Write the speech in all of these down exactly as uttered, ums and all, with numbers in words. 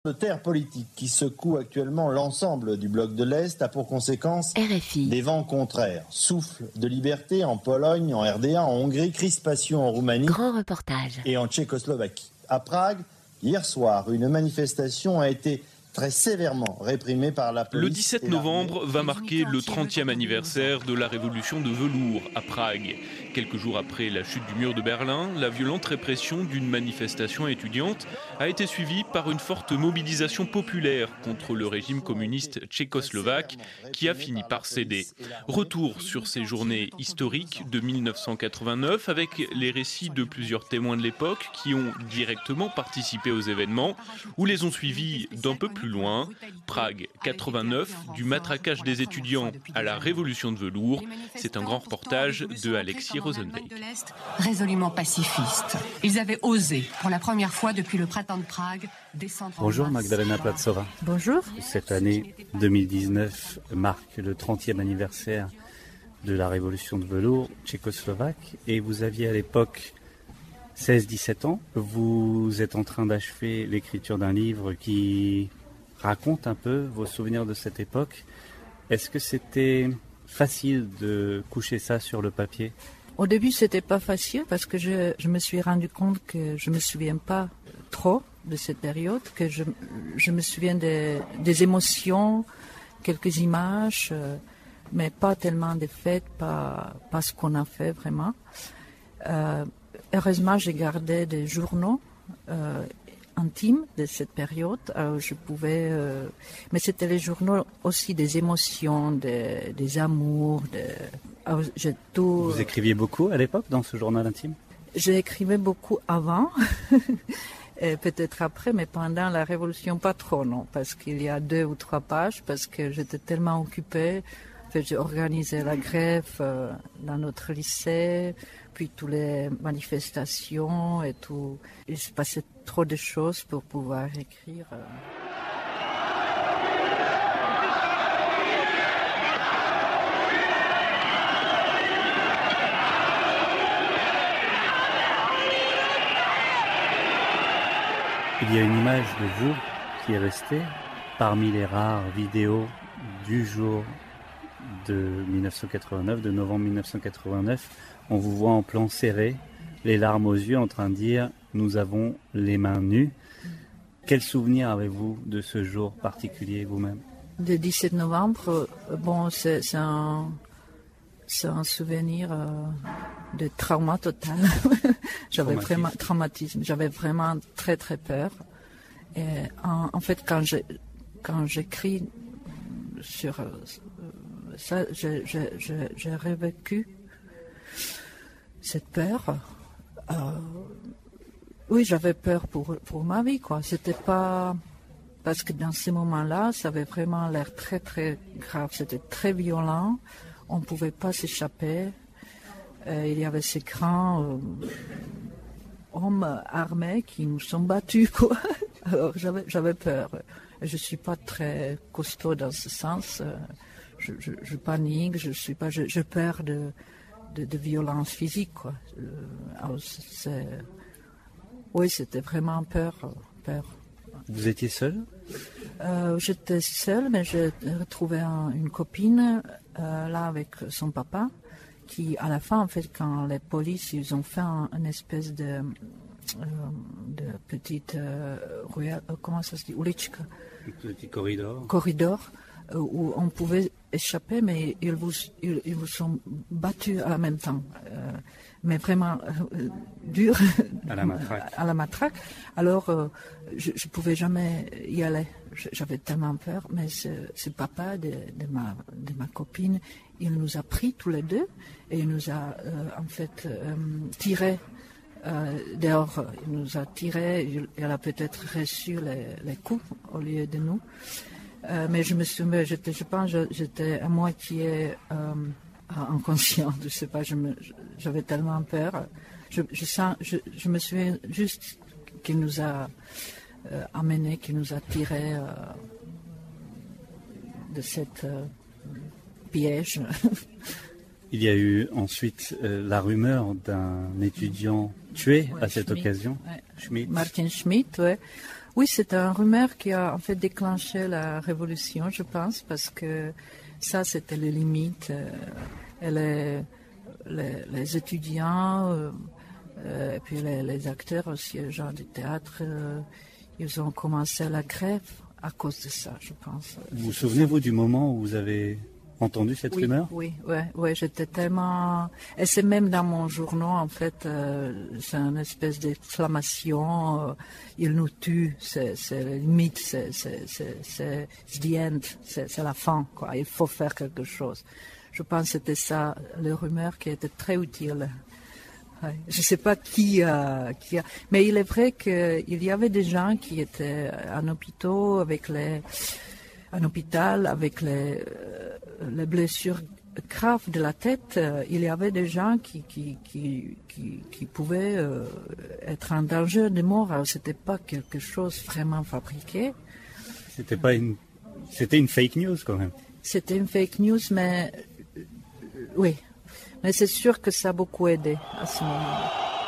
De terre politique qui secoue actuellement l'ensemble du bloc de l'Est a pour conséquence R F I. Des vents contraires. Souffle de liberté en Pologne, en R D A, en Hongrie, crispation en Roumanie Grand reportage. et en Tchécoslovaquie. À Prague, hier soir, une manifestation a été très sévèrement réprimée par la police. Le dix-sept novembre va marquer le trentième anniversaire de la révolution de velours à Prague. Quelques jours après la chute du mur de Berlin, la violente répression d'une manifestation étudiante a été suivie par une forte mobilisation populaire contre le régime communiste tchécoslovaque qui a fini par céder. Retour sur ces journées historiques de mille neuf cent quatre-vingt-neuf avec les récits de plusieurs témoins de l'époque qui ont directement participé aux événements ou les ont suivis d'un peu plus loin. Prague quatre-vingt-neuf, du matraquage des étudiants à la révolution de velours, c'est un grand reportage de Alexis Rosenbeek. Résolument pacifistes. Ils avaient osé, pour la première fois depuis le printemps de Prague, descendre en Bonjour masse. Magdalena Platsova. Bonjour. Cette année deux mille dix-neuf marque le trentième anniversaire de la révolution de velours tchécoslovaque et vous aviez à l'époque seize dix-sept ans. Vous êtes en train d'achever l'écriture d'un livre qui raconte un peu vos souvenirs de cette époque. Est-ce que c'était facile de coucher ça sur le papier ? Au début, c'était pas facile parce que je, je me suis rendu compte que je me souviens pas trop de cette période, que je, je me souviens des, des émotions, quelques images, euh, mais pas tellement des faits, pas, pas ce qu'on a fait vraiment. Euh, heureusement, j'ai gardé des journaux euh, intimes de cette période. Alors je pouvais, euh, mais c'était les journaux aussi des émotions, des, des amours. De, alors, j'ai tout. Vous écriviez beaucoup à l'époque dans ce journal intime ? J'écrivais beaucoup avant, et peut-être après, mais pendant la Révolution pas trop, non, parce qu'il y a deux ou trois pages, parce que j'étais tellement occupée. En fait, j'ai organisé la grève euh, dans notre lycée, puis toutes les manifestations et tout. Il se passait trop de choses pour pouvoir écrire. Euh. Il y a une image de vous qui est restée parmi les rares vidéos du jour de mille neuf cent quatre-vingt-neuf, de novembre mille neuf cent quatre-vingt-neuf. On vous voit en plan serré, les larmes aux yeux, en train de dire « nous avons les mains nues ». Quel souvenir avez-vous de ce jour particulier vous-même ? Le dix-sept novembre, bon, c'est, c'est, un, c'est un souvenir euh, de trauma total. J'avais vraiment traumatisme. J'avais vraiment très très peur. Et en, en fait, quand je quand j'écris sur euh, ça, je, je, je, j'ai revécu cette peur. Euh, oui, j'avais peur pour pour ma vie, quoi. C'était pas parce que dans ces moments-là, ça avait vraiment l'air très très grave. C'était très violent. On ne pouvait pas s'échapper. Euh, il y avait ces grands euh, hommes armés qui nous sont battus, quoi. Alors j'avais, j'avais peur. Je ne suis pas très costaud dans ce sens. Je, je, je panique, je suis pas, je, je peur de, de, de violence physique, quoi. Alors, c'est, oui, c'était vraiment peur, peur. Vous étiez seul ? euh, J'étais seule, mais j'ai retrouvé un, une copine euh, là avec son papa. Qui, à la fin, en fait, quand les polices, ils ont fait un, une espèce de, euh, de petite euh, ruelle, euh, comment ça se dit, ulička, un petit corridor. Corridor, euh, où on pouvait échapper, mais ils vous, ils, ils vous sont battus à la même temps, euh, mais vraiment euh, dur, à la matraque. à la matraque. Alors, euh, je, je pouvais jamais y aller. J'avais tellement peur, mais ce, ce papa de, de ma de ma copine, il nous a pris tous les deux et il nous a euh, en fait euh, tiré euh, dehors. Il nous a tiré. Il, elle a peut-être reçu les, les coups au lieu de nous. Euh, mais je me souviens, j'étais, je pense, j'étais à moitié euh, inconsciente. Je sais pas, je me, j'avais tellement peur. Je, je sens, je, je me souviens juste qu'il nous a euh, amené, qu'il nous a tiré euh, de cette euh, piège. Il y a eu ensuite euh, la rumeur d'un étudiant tué ouais, à cette Schmidt, occasion. Ouais. Schmidt. Martin Schmidt, ouais. Oui, c'est un rumeur qui a en fait déclenché la révolution, je pense, parce que ça, c'était les limites. Euh, et les, les, les étudiants, euh, euh, et puis les, les acteurs aussi, les gens du théâtre, euh, ils ont commencé la grève à cause de ça, je pense. Vous vous souvenez-vous du moment où vous avez entendu cette oui, rumeur? Oui, ouais, ouais, j'étais tellement... Et c'est même dans mon journal, en fait, euh, c'est une espèce d'exclamation, euh, il nous tue, c'est, c'est la limite, c'est, c'est, c'est, c'est the end, c'est, c'est la fin, quoi. Il faut faire quelque chose. Je pense que c'était ça, le rumeur qui était très utile. Ouais. Je ne sais pas qui a, qui a... Mais il est vrai qu'il y avait des gens qui étaient en hôpital avec les... un hôpital avec les, les blessures graves de la tête. Il y avait des gens qui, qui, qui, qui, qui pouvaient euh, être en danger de mort. Alors, c'était pas quelque chose vraiment fabriqué. C'était pas une, c'était une fake news quand même. C'était une fake news, mais euh, oui. Mais c'est sûr que ça a beaucoup aidé à ce moment-là.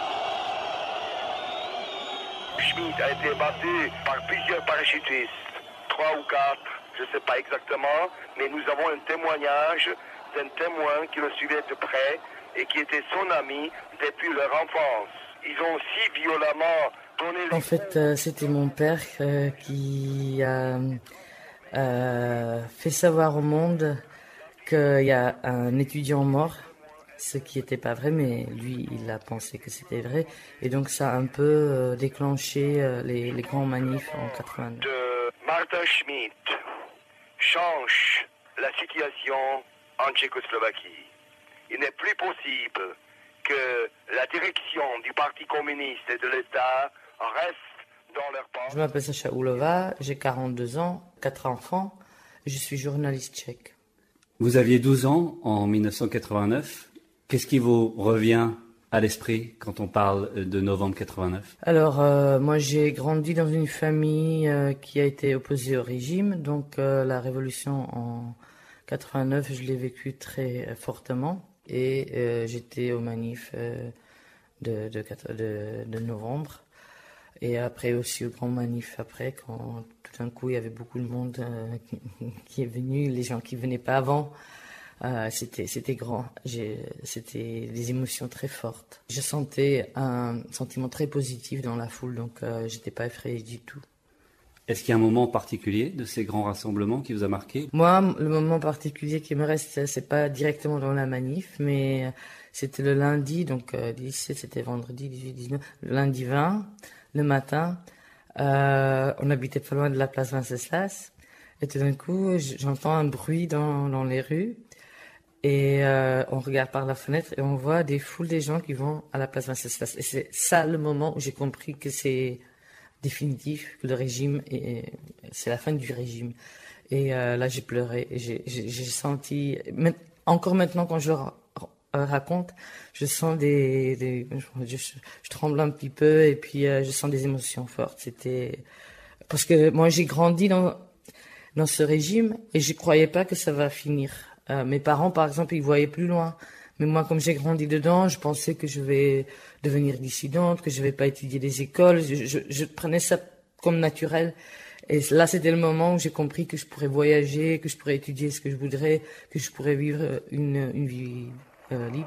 Schmidt a été battu par plusieurs parachutistes, trois ou quatre. Je ne sais pas exactement, mais nous avons un témoignage d'un témoin qui le suivait de près et qui était son ami depuis leur enfance. Ils ont si violemment donné... En fait, euh, c'était mon père euh, qui a euh, fait savoir au monde qu'il y a un étudiant mort, ce qui n'était pas vrai, mais lui, il a pensé que c'était vrai. Et donc, ça a un peu euh, déclenché euh, les, les grands manifs en quatre-vingt-deux. De Martin Schmidt change la situation en Tchécoslovaquie. Il n'est plus possible que la direction du Parti communiste et de l'État reste dans leur poste. Je m'appelle Sacha Oulova, j'ai quarante-deux ans, quatre enfants, je suis journaliste tchèque. Vous aviez douze ans en mille neuf cent quatre-vingt-neuf. Qu'est-ce qui vous revient à l'esprit quand on parle de novembre quatre-vingt-neuf? Alors, euh, moi j'ai grandi dans une famille euh, qui a été opposée au régime, donc euh, la révolution en quatre-vingt-neuf, je l'ai vécue très euh, fortement, et euh, j'étais aux manifs euh, de, de, de, de novembre, et après aussi au grand manif après, quand tout d'un coup il y avait beaucoup de monde euh, qui, qui est venu, les gens qui venaient pas avant. Euh, c'était, c'était grand, J'ai, c'était des émotions très fortes. Je sentais un sentiment très positif dans la foule, donc euh, j'étais pas effrayée du tout. Est-ce qu'il y a un moment particulier de ces grands rassemblements qui vous a marqué? Moi, le moment particulier qui me reste, c'est pas directement dans la manif, mais c'était le lundi, donc euh, dix-sept, c'était vendredi, dix-huit, dix-neuf, le lundi vingt, le matin. Euh, on habitait pas loin de la place Venceslas, et tout d'un coup, j'entends un bruit dans, dans les rues. Et euh, on regarde par la fenêtre et on voit des foules de gens qui vont à la place Venceslas. Et c'est ça le moment où j'ai compris que c'est définitif, que le régime, est, c'est la fin du régime. Et euh, là, j'ai pleuré. Et j'ai, j'ai, j'ai senti, encore maintenant quand je raconte, je sens des, des je, je, je tremble un petit peu et puis euh, je sens des émotions fortes. C'était parce que moi j'ai grandi dans dans ce régime et je croyais pas que ça va finir. Euh, mes parents, par exemple, ils voyaient plus loin. Mais moi, comme j'ai grandi dedans, je pensais que je vais devenir dissidente, que je vais pas étudier des écoles. Je, je, je prenais ça comme naturel. Et là, c'était le moment où j'ai compris que je pourrais voyager, que je pourrais étudier ce que je voudrais, que je pourrais vivre une, une vie euh, libre.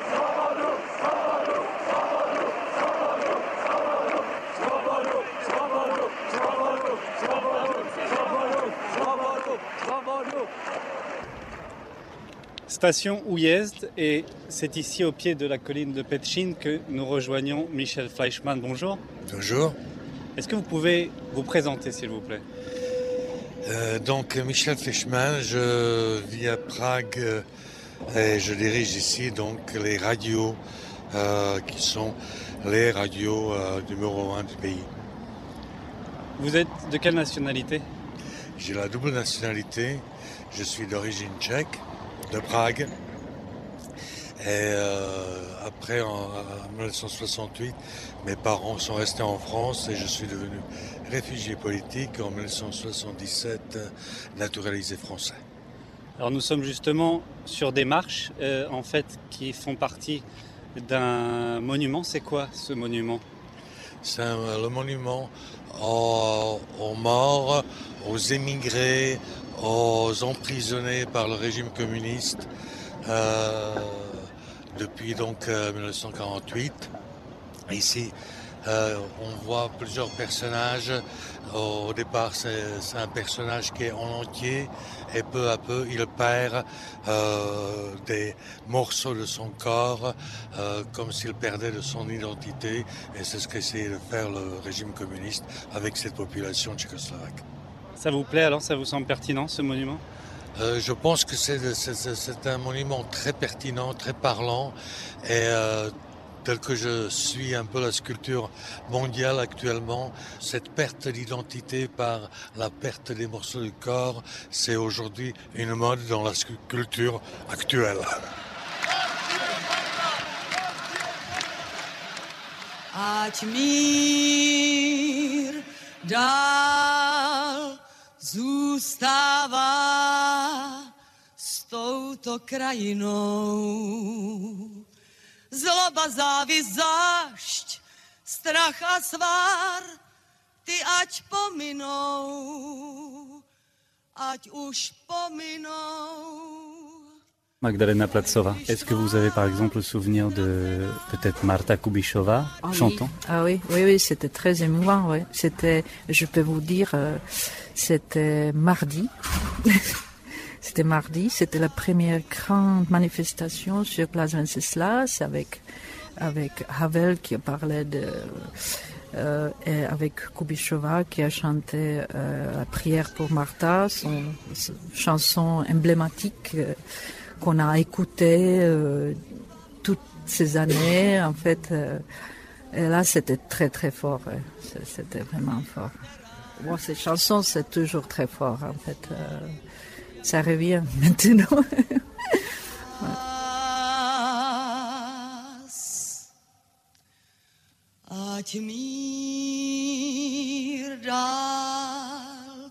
Station Újezd, et c'est ici au pied de la colline de Petchin que nous rejoignons Michel Fleischmann. Bonjour. Bonjour. Est-ce que vous pouvez vous présenter, s'il vous plaît? euh, Donc, Michel Fleischmann, je vis à Prague euh, et je dirige ici donc les radios euh, qui sont les radios euh, numéro un du pays. Vous êtes de quelle nationalité? J'ai la double nationalité. Je suis d'origine tchèque, de Prague. Et euh, après, en, en dix-neuf cent soixante-huit, mes parents sont restés en France et je suis devenu réfugié politique en dix-neuf cent soixante-dix-sept, naturalisé français. Alors nous sommes justement sur des marches, euh, en fait, qui font partie d'un monument. C'est quoi ce monument? C'est un, le monument aux, aux morts, aux émigrés, aux emprisonnés par le régime communiste euh, depuis donc euh, mille neuf cent quarante-huit. Ici, euh, on voit plusieurs personnages. Au départ, c'est, c'est un personnage qui est en entier et peu à peu, il perd euh, des morceaux de son corps euh, comme s'il perdait de son identité. Et c'est ce qu'essayait de faire le régime communiste avec cette population tchécoslovaque. Ça vous plaît alors? Ça vous semble pertinent, ce monument? Euh, je pense que c'est, c'est, c'est un monument très pertinent, très parlant et euh, tel que je suis un peu la sculpture mondiale actuellement, cette perte d'identité par la perte des morceaux du corps, c'est aujourd'hui une mode dans la sculpture actuelle. Ať mír dál zůstává s touto krajinou. Zloba, závist, zášť, strach a svár, ty ať pominou, ať už pominou. Magdalena Platzova, est-ce que vous avez par exemple le souvenir de peut-être Marta Kubišová ah, chantant? Oui. Ah oui, oui, oui, c'était très émouvant. Oui. C'était, je peux vous dire, euh, c'était mardi. C'était mardi, c'était la première grande manifestation sur Place Wenceslas avec avec Havel qui parlait de euh, et avec Kubišová qui a chanté euh, la prière pour Marta, son, son chanson emblématique euh, qu'on a écoutée euh, toutes ces années. En fait, euh, et là c'était très très fort, ouais. C'était vraiment fort. Bon, ces chansons c'est toujours très fort en fait. Euh, Ça revient maintenant. Ať mír dál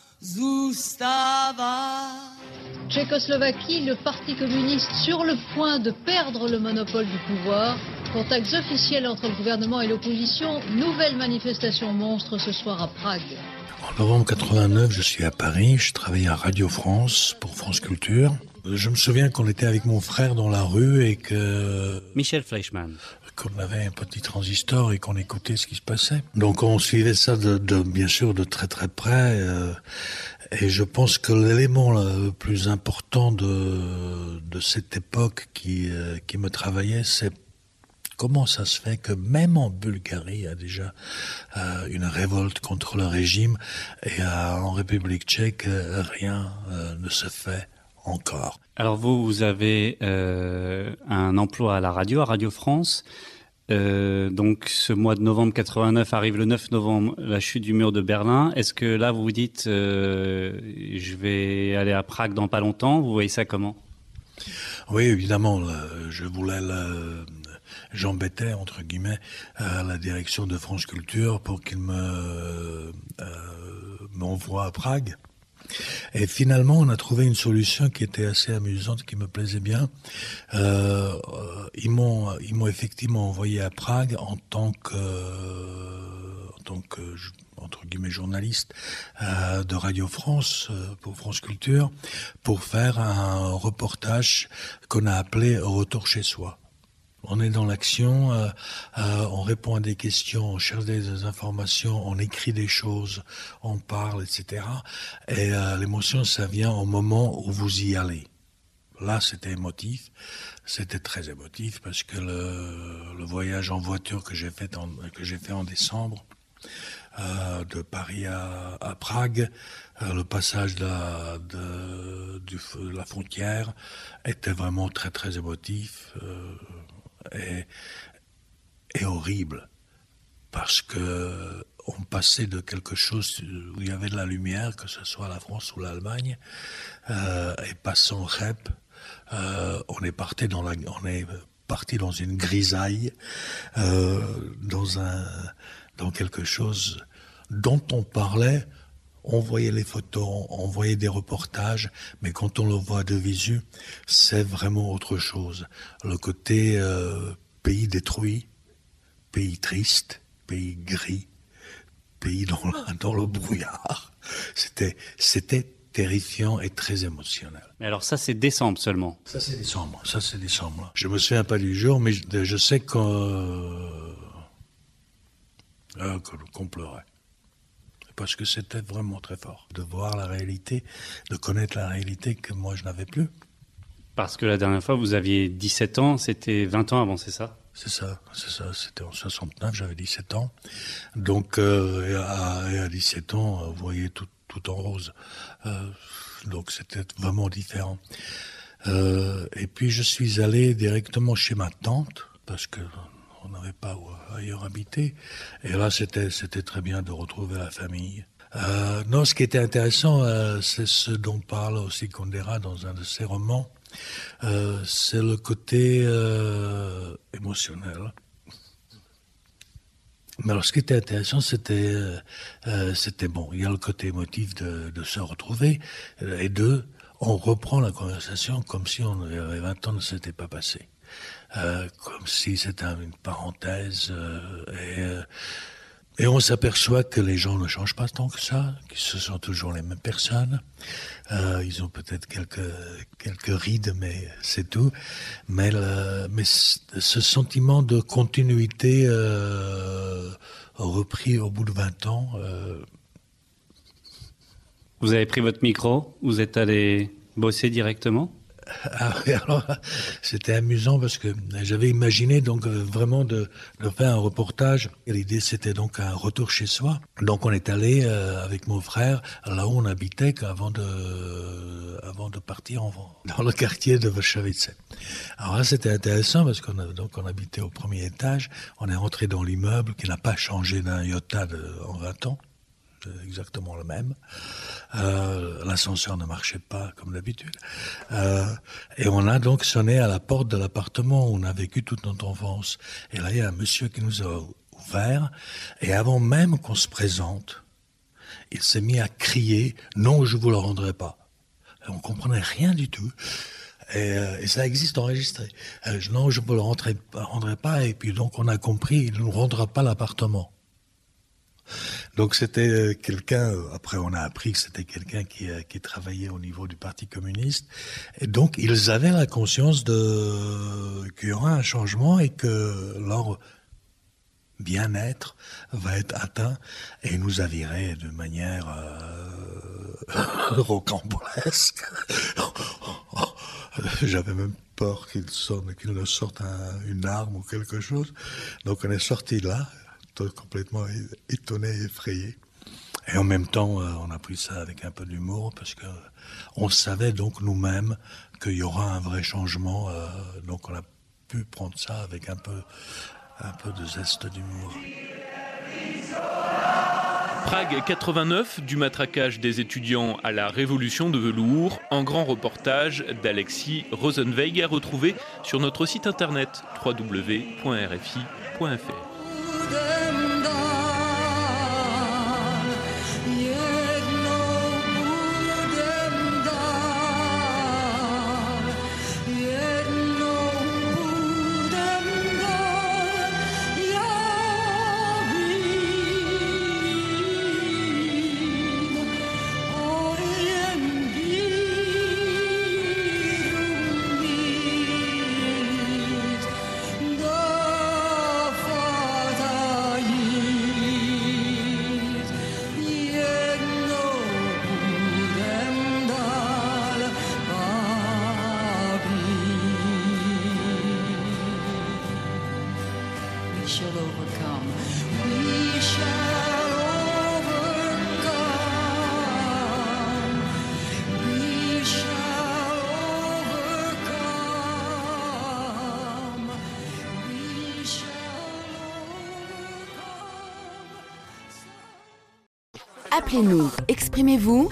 zůstává. Tchécoslovaquie, le Parti communiste sur le point de perdre le monopole du pouvoir. Contacts officiels entre le gouvernement et l'opposition. Nouvelle manifestation monstre ce soir à Prague. En novembre quatre-vingt-neuf, je suis à Paris, je travaillais à Radio France pour France Culture. Je me souviens qu'on était avec mon frère dans la rue et que... Michel Fleischmann. Qu'on avait un petit transistor et qu'on écoutait ce qui se passait. Donc on suivait ça de, de bien sûr de très très près. Euh, et je pense que l'élément le plus important de, de cette époque qui, euh, qui me travaillait, c'est comment ça se fait que même en Bulgarie, il y a déjà euh, une révolte contre le régime et euh, en République tchèque, euh, rien euh, ne se fait encore. Alors vous, vous avez euh, un emploi à la radio, à Radio France. Euh, donc ce mois de novembre quatre-vingt-neuf arrive le neuf novembre, la chute du mur de Berlin. Est-ce que là vous vous dites euh, je vais aller à Prague dans pas longtemps? Vous voyez ça comment? Oui, évidemment. Je voulais... Le... J'embêtais, entre guillemets, euh, la direction de France Culture pour qu'il me euh, m'envoie à Prague. Et finalement, on a trouvé une solution qui était assez amusante, qui me plaisait bien. Euh, ils m'ont, ils m'ont effectivement envoyé à Prague en tant que, euh, en tant que entre guillemets journaliste euh, de Radio France euh, pour France Culture, pour faire un reportage qu'on a appelé Retour chez soi. On est dans l'action, euh, euh, on répond à des questions, on cherche des informations, on écrit des choses, on parle, et cetera. Et euh, l'émotion, ça vient au moment où vous y allez. Là, c'était émotif, c'était très émotif parce que le, le voyage en voiture que j'ai fait en, que j'ai fait en décembre, euh, de Paris à, à Prague, euh, le passage de la, de, du, de la frontière était vraiment très très émotif. Euh, Et, et horrible parce que on passait de quelque chose où il y avait de la lumière, que ce soit la France ou l'Allemagne, euh, et passant Rep, euh, on est parti dans la, on est parti dans une grisaille, euh, dans un, dans quelque chose dont on parlait. On voyait les photos, on voyait des reportages, mais quand on le voit de visu, c'est vraiment autre chose. Le côté euh, pays détruit, pays triste, pays gris, pays dans le, dans le brouillard. C'était, c'était terrifiant et très émotionnel. Mais alors ça, c'est décembre seulement. Ça, c'est décembre. Ça, c'est décembre. Je me souviens pas du jour, mais je, je sais qu'on, euh, qu'on pleurait. Parce que c'était vraiment très fort. De voir la réalité, de connaître la réalité que moi, je n'avais plus. Parce que la dernière fois, vous aviez dix-sept ans, c'était vingt ans avant, c'est ça ? C'est ça, c'est ça. C'était en soixante-neuf, j'avais dix-sept ans. Donc, euh, et, à, et à dix-sept ans, vous voyez tout, tout en rose. Euh, donc, c'était vraiment différent. Euh, et puis, je suis allé directement chez ma tante, parce que on n'avait pas ailleurs habité. Et là, c'était, c'était très bien de retrouver la famille. Euh, non, ce qui était intéressant, euh, c'est ce dont parle aussi Kundera dans un de ses romans. Euh, c'est le côté euh, émotionnel. Mais alors, ce qui était intéressant, c'était, euh, c'était bon. Il y a le côté émotif de, de se retrouver, et deux, on reprend la conversation comme si on avait vingt ans ne s'était pas passé. Euh, comme si c'était une parenthèse, euh, et, euh, et on s'aperçoit que les gens ne changent pas tant que ça, que ce sont toujours les mêmes personnes. Euh, ils ont peut-être quelques quelques rides, mais c'est tout. Mais le, mais ce sentiment de continuité euh, repris au bout de vingt ans. Euh... Vous avez pris votre micro, vous êtes allé bosser directement ? Ah oui, alors c'était amusant parce que j'avais imaginé donc euh, vraiment de, de faire un reportage. Et l'idée c'était donc un retour chez soi. Donc on est allé euh, avec mon frère là où on habitait avant de euh, avant de partir en, dans le quartier de Varsovitz. Alors là c'était intéressant parce qu'on a, donc on habitait au premier étage. On est rentré dans l'immeuble qui n'a pas changé d'un iota de, en vingt ans. Exactement le même. Euh, l'ascenseur ne marchait pas comme d'habitude. Euh, et on a donc sonné à la porte de l'appartement où on a vécu toute notre enfance. Et là, il y a un monsieur qui nous a ouvert. Et avant même qu'on se présente, il s'est mis à crier « Non, je vous le rendrai pas ». Et on comprenait rien du tout. Et, euh, et ça existe enregistré. Euh, « Non, je vous le rendrai, rendrai pas ». Et puis donc on a compris « Il ne nous rendra pas l'appartement ». Donc c'était quelqu'un, après on a appris que c'était quelqu'un qui, qui travaillait au niveau du Parti communiste, et donc ils avaient la conscience de qu'il y aura un changement et que leur bien-être va être atteint, et nous avirait de manière euh, rocambolesque. J'avais même peur qu'il sorte, qu'il ne sorte un, une arme ou quelque chose, donc on est sorti là, complètement étonné et effrayé. Et en même temps, euh, on a pris ça avec un peu d'humour parce que on savait donc nous-mêmes qu'il y aura un vrai changement. Euh, donc on a pu prendre ça avec un peu, un peu de zeste d'humour. Prague quatre-vingt-neuf, du matraquage des étudiants à la révolution de velours, en grand reportage d'Alexis Rosenweig à retrouver sur notre site internet w w w point r f i point f r. Appelez-nous, exprimez-vous